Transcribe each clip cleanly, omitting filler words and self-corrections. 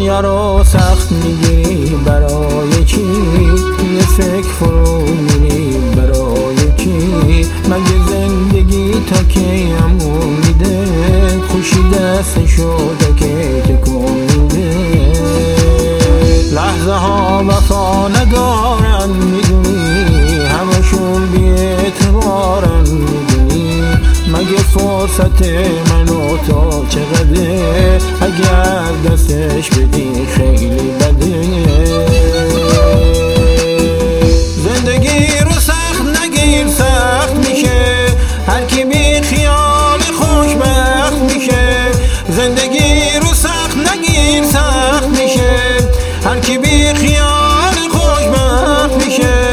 دنیا رو سخت میگیری برای چی؟ یه فکر فرو میری برای کی؟ مگه زندگی تا کی همون میده؟ خوشی دستشو تا کی تکون میده؟ لحظه ها وفا ندارن میدونی، همشون بی اعتبارن میدونی. مگه فرصت من و تو چقدره؟ اگر دستش بدی خیلی بده. زندگی رو سخت نگیر، سخت میشه هر کی بی خیال خوشبخت میشه. زندگی رو سخت نگیر، سخت میشه هر کی بی خیال خوشبخت میشه.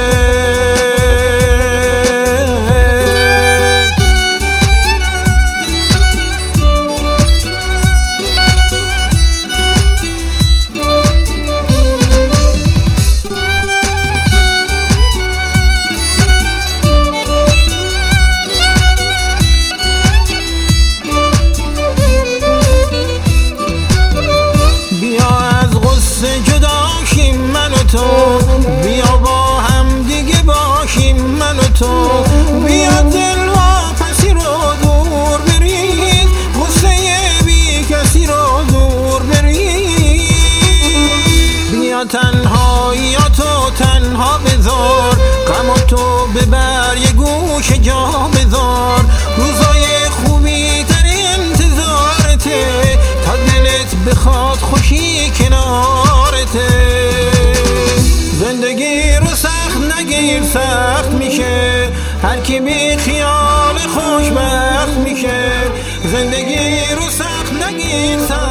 بیا با هم دیگه باشیم من و تو، بیا دل و پسی رو دور بریم، غصه بی کسی رو دور بریم. بیا تنهاییاتو تنها بذار، غم تو ببر یه گوش جا بذار. روزای خوبی در انتظارته، تا دلت بخواد خوشی کنارته. زندگی رو سخت نگیر، سخت میشه هر کی بی خیال خوشبخت میشه. زندگی رو سخت نگیر، سخت